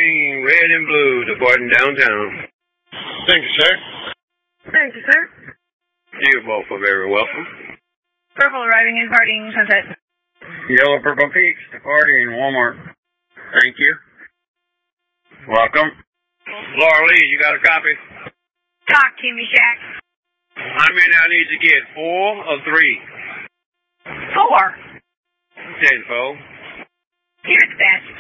green, red, and blue departing downtown. Thank you, sir. Thank you, sir. You both are very welcome. Purple arriving and departing Sunset. Yellow Purple Peaks departing Walmart. Thank you. Welcome. Laura Lee, you got a copy? Talk to me, Shaq. How many I need to get? 4 or 3? 4. 10-4. You're the best.